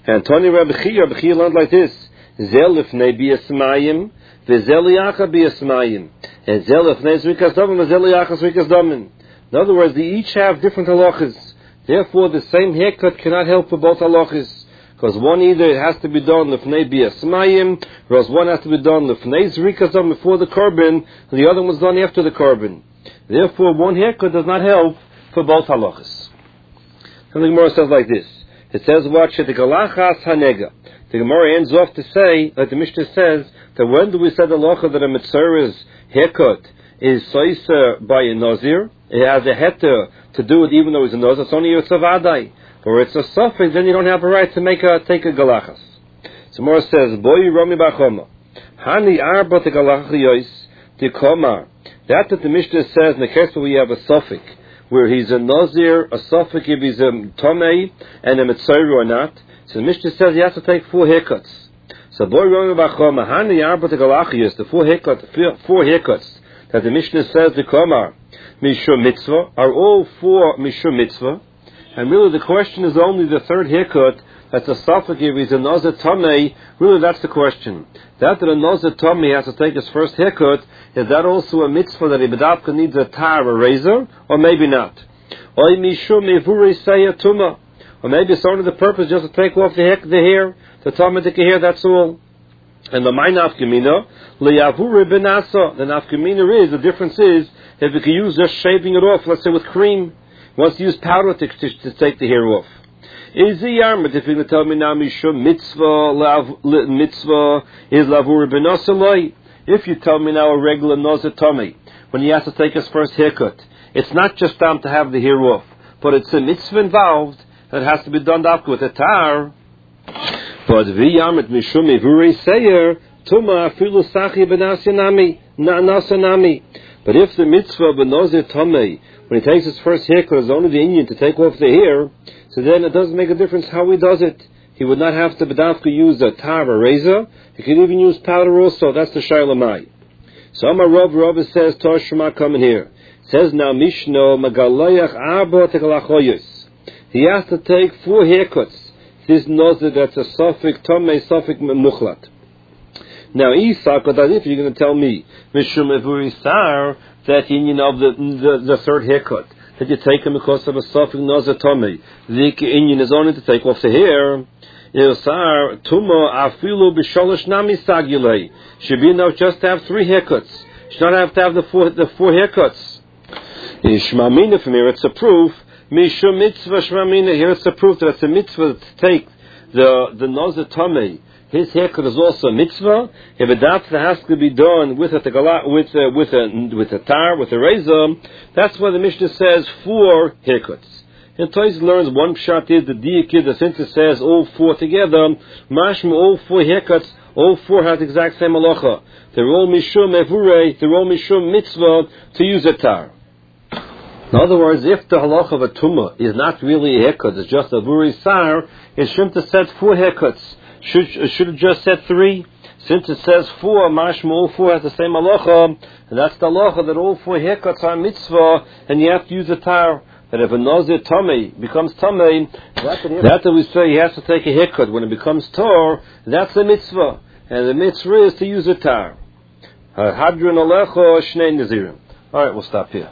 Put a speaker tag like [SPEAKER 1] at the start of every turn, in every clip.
[SPEAKER 1] And Tony Rabbi Chia learned like this: Zel lifnei biyasmayim, v'zel liacha biyasmayim, and zel lifnei zrikas damin, v'zel liacha zrikas damin. In other words, they each have different halachas. Therefore, the same haircut cannot help for both halachas. Because one either it has to be done lifnei biyasmayim, whereas one has to be done lifnei zrikas damin before the korban, and the other one was done after the korban. Therefore, one haircut does not help for both halachas. And the Gemara says like this. It says, watch it, the galachas hanega. The Gemara ends off to say, like the Mishnah says, that when do we say the halacha that a mitzvah's haircut is soiser by a nazir? It has a heter to do it even though he's a nazir. It's only a tzavadai. Or it's a suffix, then you don't have a right to take a galachas. So Gemara says, boi romi bachoma. Hani arba te galachiyos te koma. That the Mishnah says, in the case where we have a suffix, where he's a nazir, a suffix if he's a tomei, and a mitzvah or not. So the Mishnah says he has to take 4 haircuts. So boy romi bachoma, hani arba te galachiyos, the 4 haircuts that the Mishnah says the koma mishum mitzvah are all 4 mishum mitzvah. And really the question is only the 3rd haircut, that's a suffix if he's a nazir tomei. Really that's the question. That a nazir tomei has to take his first haircut, is that also a mitzvah that he bedavka needs a tar, a razor, or maybe not? Or maybe it's only the purpose just to take off the hair, the tomatic hair, that's all. And the my nafkamina, liyavure benasa, the nafkamina is, the difference is, if you can use just shaving it off, let's say with cream, wants to use powder to take the hair off. Is the yarmut, if you're going to tell me now, mishum mitzvah is lavur benasa. If you tell me now a regular nazir tomei, when he has to take his first haircut, it's not just time to have the hair off, but it's a mitzvah involved that has to be done after with a tar. But v'yamet mishum ivurei seir tuma afilu sachi benasanami nasanami. But if the mitzvah of a nazir tomei, when he takes his first haircut, is only the Indian to take off the hair, so then it doesn't make a difference how he does it. He would not have to bedavka use a tar or razor. He could even use powder also. That's the shaylamai. So Amar Rav says, Torah Shema coming here. It says now Mishno Magalayach Arba Tegalachoyos. He has to take 4 haircuts. This nazir that's a suffix tomei suffix muchlat. Now Isa, if you're going to tell me Mishum Evuri Sar, that union of the 3rd haircut, that you take him because of a suffix nazir tomei, the union is only to take off the hair. Ilsar Tuma Afilu Bisholish Nami Sagulei. Should be enough just to have 3 haircuts. Should not have to have the 4 haircuts. Shmamina from here, it's a proof. Mishum mitzvah shmamina. Here it's a proof that it's a mitzvah to take the nazir tomei. His haircut is also a mitzvah. If a dafta has to be done with a tar, with a razor, that's why the Mishnah says 4 haircuts. And Toys learns one pshat is the diakid, that since it says all 4 together, mashma all 4 haircuts, all 4 have the exact same halacha. They're all mishum evurei, they're all mishum mitzvah to use a tar. In other words, if the halacha of a tumah is not really a haircut, it's just a vuri sar, it shouldn't have said 4 haircuts. Should have just said 3. Since it says 4, mashma all 4 has the same halacha, and that's the halacha that all 4 haircuts are mitzvah, and you have to use a tar. That if a nazir tomei becomes tomei, that we say he has to take a haircut. When it becomes tor, that's a mitzvah, and the mitzvah is to use a tar. Hadron alecho shnei nazirim. All right, we'll stop here.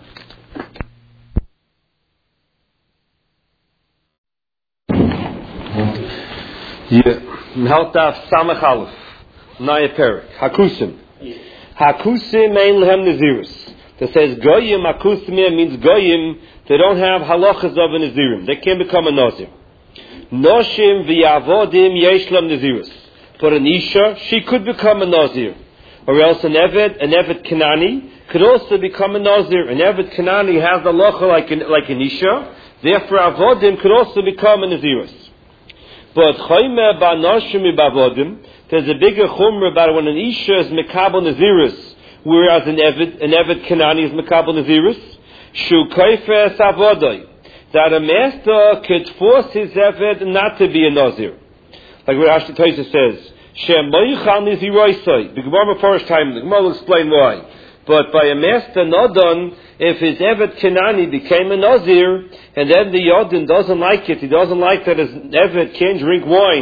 [SPEAKER 1] Meltaf Samach Aleph Naya Perik Hakusim. Hakusim ein lehem nazirus. That says goyim hakusim means goyim. They don't have halachas of a nazirim. They can't become a nazir. Noshim v'yavodim yesh lam nazirus. For an isha, she could become a nazir. Or else an evet Kanani, could also become a nazir. An evet Kanani has a halacha like an isha. Therefore, avodim could also become a nazirus. But chayme ba noshim b'avodim, there's a bigger chumrah about when an isha is mekabel nazirus, whereas an evet Kanani is mekabel nazirus. Shu kaifes avodai, that a master could force his evet not to be a nazir. Like what Rashi Taisa says, Shem moichal niziroisai. The Gemara first time, the Gemara will explain why. But by a master Nodon, if his evet Kenani became a nazir, and then the Yodin doesn't like it, he doesn't like that his evet can't drink wine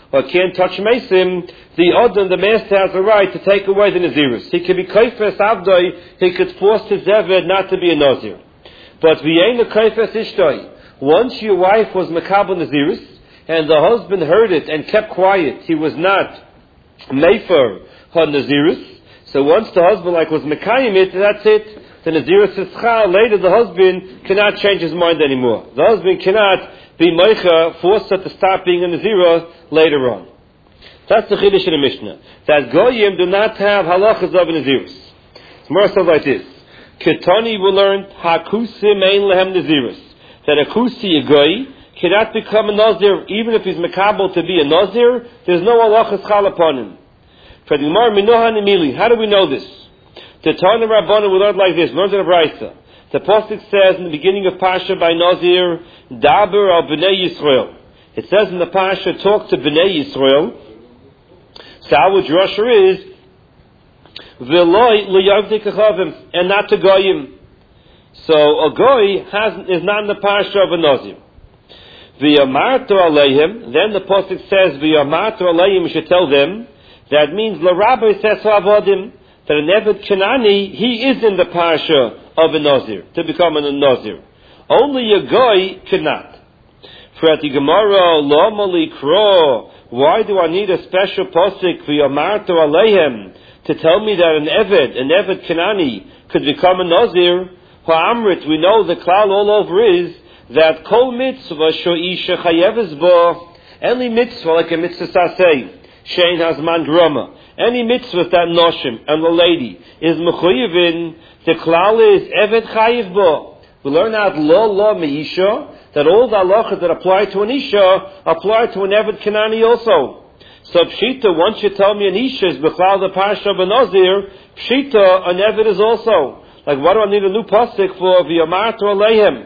[SPEAKER 1] or can't touch Mesim, the Odin, the master, has the right to take away the Nazirus. He could be Kaifes Avdoi, he could force his Eved not to be a Nazir. But V'yein Kaifes Ishtoi, once your wife was Makabel Nazirus, and the husband heard it and kept quiet, he was not Mefer her Nazirus, so once the husband was Mekayim it, that's it. The Nazirus is Chal. Later the husband cannot change his mind anymore. The husband cannot be Meicha, forced her to stop being a Nazirah later on. That's the Chiddush in the Mishnah. That Goyim do not have halachas of a Nazirus. It's more stuff like this. Ketani will learn Hakusim ein lehem Nazirus. That a Kusi, a Goy, cannot become a Nazir, even if he's Mekabel to be a Nazir, there's no halachas Chal upon him. How do we know this? The Tana Rabbana we learned like this. Learned in a Brayta. The Pasuk says in the beginning of Pasha by Nazir, Daber al Bnei Yisrael. It says in the Pasha, talk to Bnei Yisrael. So our drasha is V'loi liyavdei kachavim, and not to goyim. So a goy is not in the Pasha of a Nazir. V'yamartu aleihim. Then the Pasuk says V'yamartu aleihim. You should tell them. That means L'Rabbi says Avodim, that an Eved Kanani, he is in the Parsha of a Nazir, to become a Nazir. Only a Goy cannot. For at the Gemara, Lomali Kro, why do I need a special posik for Yamartu Aleihem to tell me that an Eved Kanani could become a Nazir? Ha'amrit, we know the klal all over is that Kol Mitzvah Sho'isha Chayeves Bo, any mitzvah like a mitzvah saseh, Shein Hazman Drama. Any mitzvah that Noshim and the lady is Mechuyevin, the klal is Evet Chayiv Bo. We learn out Lo Meisha, that all the halachas that apply to an Isha apply to an Evet Kanani also. So Pshita, once you tell me an Isha is B'chlal the Parsha of a Nazir, Pshita, an Evet is also. Like, what do I need a new pasuk for? V'yamartu Aleihem.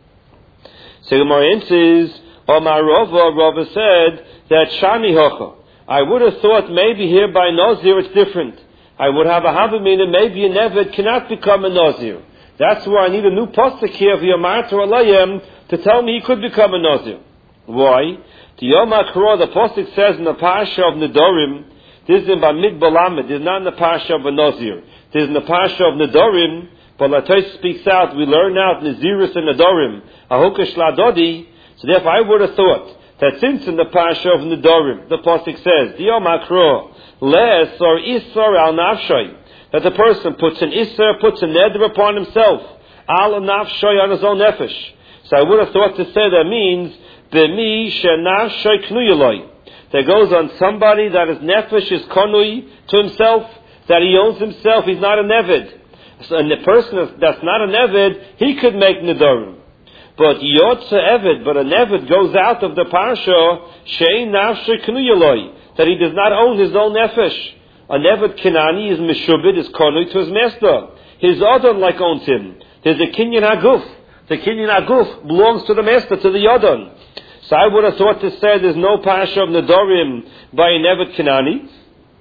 [SPEAKER 1] So Gemara answers, Omar Rava said that Shani Hocha. I would have thought maybe here by Nazir it's different. I would have a Havamina, maybe an Eved cannot become a Nazir. That's why I need a new pasuk here of Yamartu Alayim to tell me he could become a Nazir. Why? The Yom HaKra, the pasuk says in the Parsha of Nedorim, this is in Bamid Balamed, this is not in the Parsha of a Nazir. This is in the Parsha of Nedorim, but Latosh speaks out, we learn out Nazirus and Nedorim, Ahukash Ladodi, so therefore I would have thought that since in the Parsha of Nedorim, the pasuk says, Yom HaKra, Les or Isar al Nafshay, that the person puts an Isar, puts a neder upon himself, al Nafshay on his own nefesh. So I would have thought to say that means, B'mi she'nafshay knuyeloi, that goes on somebody that his nefesh is konui to himself, that he owns himself, he's not an Eved. So, and the person that's not an Eved, he could make Nedorim. But Yotze Eved, but an Eved goes out of the Parsha, Shein Nafshe Knuyeloi, that he does not own his own Nefesh. An Eved Kenani is Meshubid, is Konui to his master. His Adon like owns him. There's a Kinyan Haguf. The Kinyan Haguf belongs to the master, to the Adon. So I would have thought to say there's no Parsha of Nedorim by an Eved Kenani.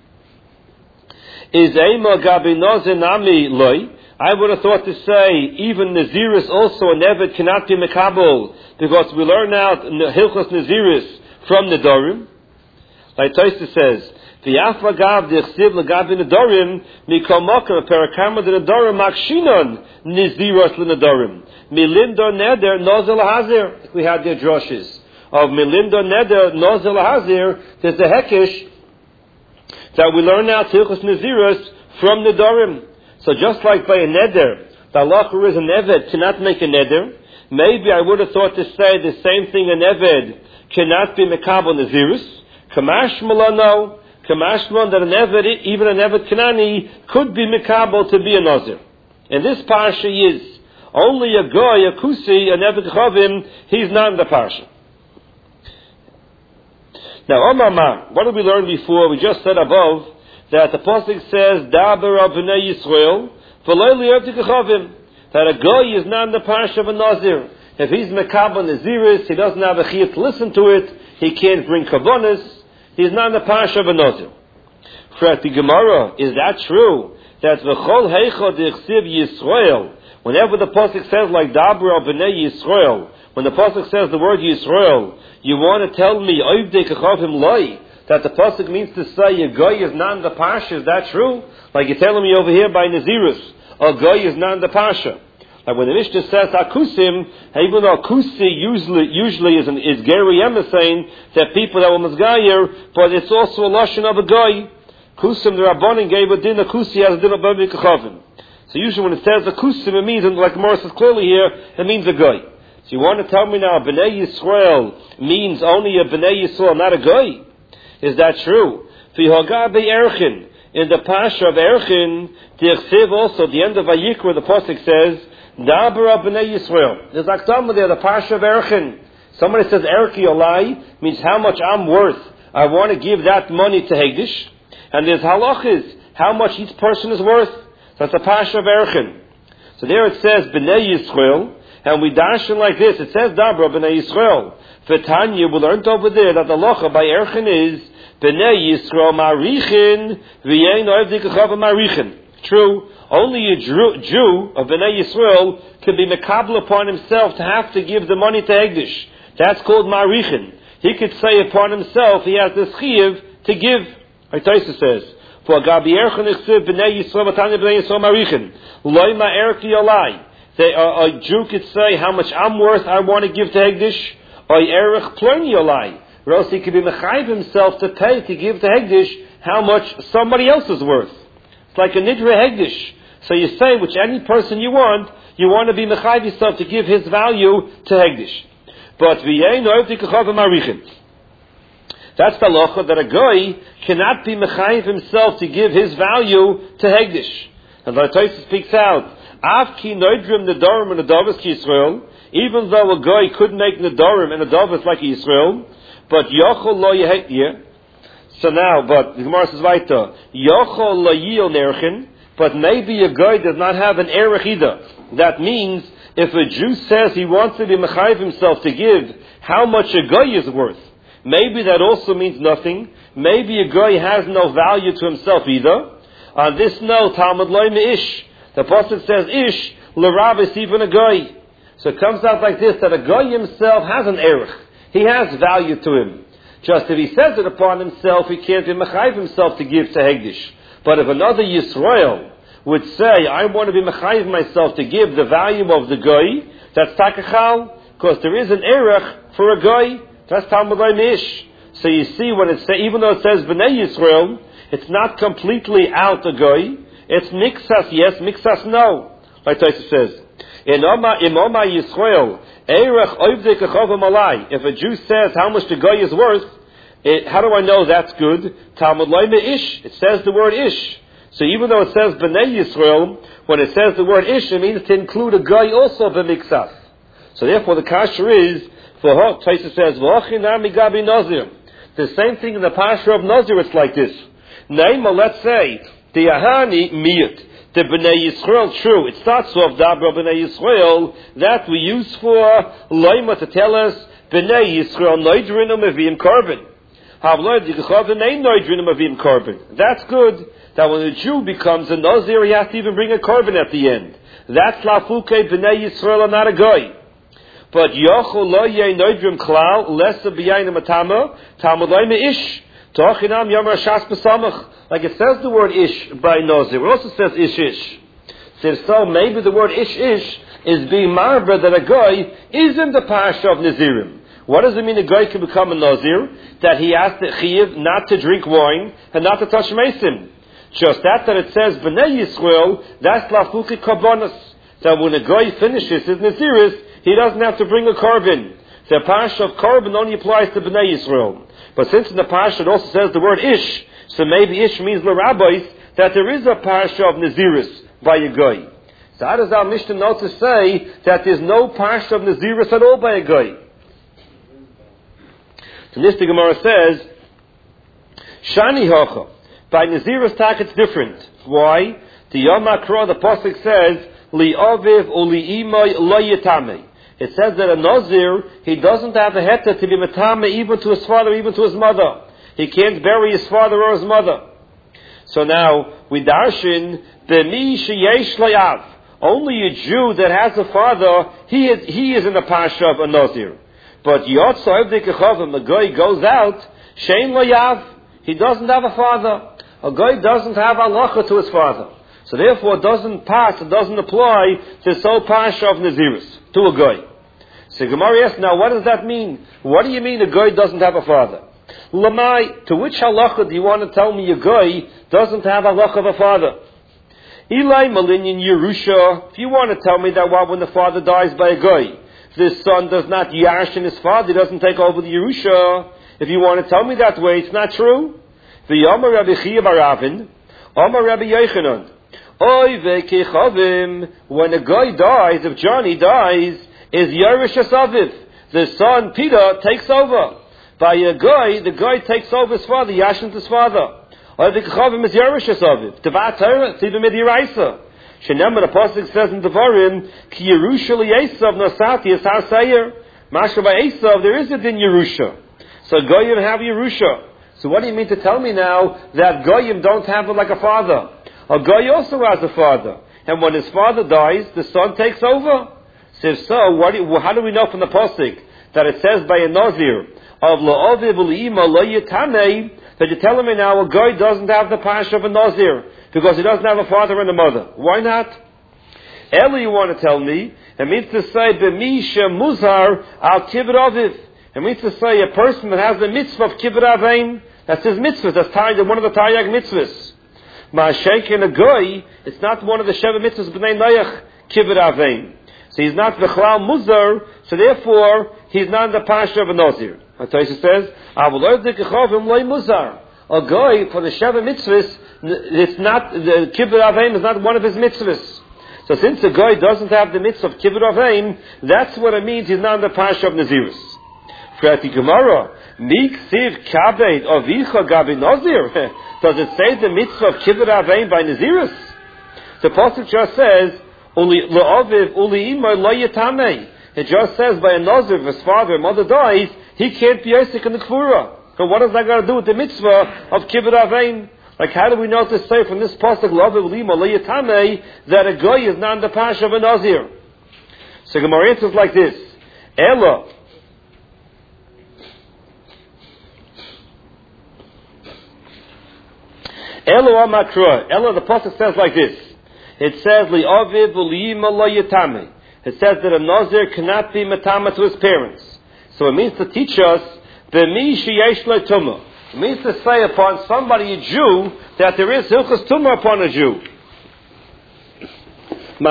[SPEAKER 1] Is Eima Gabi Nozenami Loi. I would have thought to say, even Naziris also, an Eved cannot be Mekabel, because we learn out Hilchos Naziris from Nedorim. Like Tosfos says, V'yaf lagav d'echsiv lagav Nedorim, mikol mokem, perakama de Nedorim, makshinon, Naziros l'Nedorim. Milindo neder, nozel hazir. We had the droshes of Milindo neder, nozel hazir. There's a hekesh that we learn out Hilchos Naziris from Nedorim. So just like by a neder, the halacha is an Eved cannot make a neder. Maybe I would have thought to say the same thing, an Eved cannot be mekabel Nazirus. Kamash Malano, Kamash Malon, that an Eved, even an Eved Kanani, could be mekabel to be a Nazir. And this parsha is only a goy, a kusi, an Eved Chavim, he's not in the parsha. Now, Omar, what did we learn before? We just said above that the pasuk says, Daber al Bnei Yisrael, v'lo liyavdei kachavim, that a goy is not in the parsha of a Nazir. If he's mekabel Naziris, he doesn't have a chiyuv to listen to it, he can't bring kavanas, he's not in the parsha of a Nazir. For the Gemara, is that true? That v'chol heichod d'chsiv Yisrael, whenever the pasuk says like Daber al Bnei Yisrael, when the pasuk says the word Yisrael, you want to tell me, Oivdei kachavim loi, that the pasuk means to say a goy is not in the pasha. Is that true? Like you're telling me over here by Nazirus, a goy is not in the pasha. Like when the Mishnah says akusim, even though akusi usually is Gary Emma saying that people that were Mazgayer, but it's also a lashon of a goy. Kusim the Rabbanim gave a din akusi as a din of Babi Kachavim. So usually when it says akusim, it means, and like Morris says clearly here, it means a goy. So you want to tell me now Bnei Yisrael means only a Bnei Yisrael, not a goy? Is that true? V'hogabe Erchin, in the Pasha of Erchin, the also, the end of Vayikra, the pasuk says, Dabra Bnei Yisrael. There's Akdama there, the Pasha of Erchin. Somebody says Erki Olai means how much I'm worth. I want to give that money to Hegdish. And there's halachas, how much each person is worth. That's the Pasha of Erchin. So there it says Bnei Yisrael, and we dash it like this. It says Dabra Bnei Yisrael. For Tanya, we learned over there that the halacha by Erchin is Bnei Yisrael Marichin V'yein Oevdi Kachava Marichin. True. Only a Jew of Bnei Yisrael can be mekabel upon himself to have to give the money to Hegdish. That's called Marichin. He could say upon himself he has the chiyuv to give. Like Taisa says, for Gabi Erchin Ichsiv Bnei Yisrael Matanya Bnei Yisrael Marichin Loima Erki Olai. A Jew could say how much I'm worth. I want to give to Hegdish. Or Erech Ploni Olai. Or else he could be mechayiv himself to pay to give to Hegdish how much somebody else is worth. It's like a nidra Hegdish. So you say which any person you want to be mechayiv yourself to give his value to Hegdish. But v'yein oivdi kachava marichin. That's the halacha that a goy cannot be mechayiv himself to give his value to Hegdish. And the Tosfos speaks out, Av ki noidrim nedarim and nedavos ki Yisrael, even though a goy could make nedarim and nedavos like Yisrael, but yochol lo yeh. So now, but the Gemara says weiter, yochol lo yil nerchin, but maybe a guy does not have an erech either. That means, if a Jew says he wants to be mechayiv himself to give how much a guy is worth, maybe that also means nothing. Maybe a guy has no value to himself either. On this note, Talmud loy me'ish. The pasuk says ish l'rav is even a guy. So it comes out like this, that a guy himself has an erech. He has value to him. Just if he says it upon himself, he can't be mechayiv himself to give to Hegdish. But if another Yisrael would say, I want to be mechayiv myself to give the value of the goy, that's takachal, because there is an erech for a goy. That's Talmud loy me'ish. So you see, when it say, even though it says Bnei Yisrael, it's not completely out a goy. It's mixas yes, mixas no. Like Tosfos says, in Oma Yisrael, erech oivdei kachava malai. If a Jew says how much the goy is worth, how do I know that's good? Talmud loy me'ish. It says the word ish. So even though it says Bnei Yisrael, when it says the word ish, it means to include a guy also b'mixas. So therefore the kasher is, for Tosfos says, v'ochinami gabi nazir. The same thing in the pasha of Nazir, it's like this. Naima, let's say, the Yahani miyut. The Bnei Yisrael, true. It starts off Dabra Bnei Yisrael, that we use for Loima to tell us, Bnei Yisrael noidrinu mevim korban. That's good. That when a Jew becomes a Nazir, he has to even bring a korban at the end. That's lafuke Bnei Yisrael, not a goy. But yochol lo yeh noidrim klal lesa b'yayin matama Talmud loy me'ish tochinam yomer shas b'samach. Like it says the word ish by Nazir. It also says ish. So maybe the word ish is being marba that a guy is in the pasha of Nazirim. What does it mean a guy can become a Nazir? That he has to chiyuv not to drink wine and not to touch mesim. Just that it says Bnei Yisrael, that's lafuki korbanos. That when a guy finishes his Naziris, he doesn't have to bring a korban. The pasha of korban only applies to Bnei Yisrael. But since in the pasha it also says the word ish, so maybe ish means l'rabbis, that there is a pasha of Naziris by a guy. So how does our Mishnah know to say that there's no pasha of Naziris at all by a guy? So this the Gemara says, Shani hocha. By Naziris tak it's different. Why? The Yom HaKra, the pasuk says, Li aviv u li imay lo yitame. It says that a Nazir, he doesn't have a heta to be metame even to his father, even to his mother. He can't bury his father or his mother. So now, we darshin, b'mi sheyesh layav. Only a Jew that has a father, he is in the pasha of a Nazir. But yotza evdei kechavim, the guy goes out, shein layav, he doesn't have a father. A guy doesn't have halacha to his father. So therefore it doesn't pass, it doesn't apply to the sole pasha of Nazirus, to a guy. So Gemara asks, now what does that mean? What do you mean a guy doesn't have a father? Lamai, to which halacha do you want to tell me a guy doesn't have halacha of a father? Eli Malinyan Yerusha, if you want to tell me that when the father dies by a guy, the son does not yarshin his father, he doesn't take over the Yerusha. If you want to tell me that way, it's not true. The Yomar Rabbi Chia Baravin, Omar Rabbi Yochanan, Oy vekechavim, when a guy dies, if Johnny dies, is Yerush Asaviv. The son, Peter, takes over. By a guy, the guy takes over his father, yashins his father. Oy vekechavim is Yerush Asaviv. Tevat Torah, it's even Midiraisa. Shenem, the Apostle says in Devarim, Ki Yerusha Esav Nosati is Hasayer. Mashka by Esav, there is a din Yerusha. So Goyim have Yerusha. So what do you mean to tell me now that Goyim don't have it like a father? A guy also has a father. And when his father dies, the son takes over. So if so, how do we know from the Pasuk that it says by a Nazir of La'aviv U'L'ima Lo Yitamei, that you're telling me now a guy doesn't have the pasha of a Nazir because he doesn't have a father and a mother? Why not? Eli, you want to tell me, it means to say B'misha Muzar Al Kibbur Aviv. It means to say a person that has the mitzvah of Kibbur Avein, that's his mitzvah, that's one of the Taryag mitzvahs. Ma'ashenk in a guy, it's not one of the Sheva mitzvahs b'nei Noach Kibbur Avein. So he's not v'chlal muzar, so therefore he's not in the pasha of a Nazir. Taisa says, Avuloi dekechavim loy muzar. A guy for the Sheva mitzvahs, it's not the Kibbur Avein is not one of his mitzvahs. So since a guy doesn't have the mitzvah of Kibbur Avein, that's what it means he's not in the pasha of Nazirus. Frati Gemara, Miksiv Kabed Avicha Gabi Nazir. Does it say the mitzvah of Kibbur Avein by Nazirus? The Pasuk just says, Uli La'aviv Uli Imay Lo Yitamei. It just says by a Nazir, if his father or mother dies, he can't be Yosek in the Kfura. So what does that got to do with the mitzvah of Kibbur Avein? Like how do we know to say from this Pasuk La'aviv Uli Imay Lo Yitamei that a guy is not in the pasha of a Nazir? So Gemara answers like this. Ella. Elo Amakra. Elo, the Pasuk says like this. It says, Li'aviv U'L'Yima Lo Yitame. It says that a Nazir cannot be matama to his parents. So it means to teach us, B'mi sheyesh lo tumah. It means to say upon somebody, a Jew, that there is hilchos tumah upon a Jew.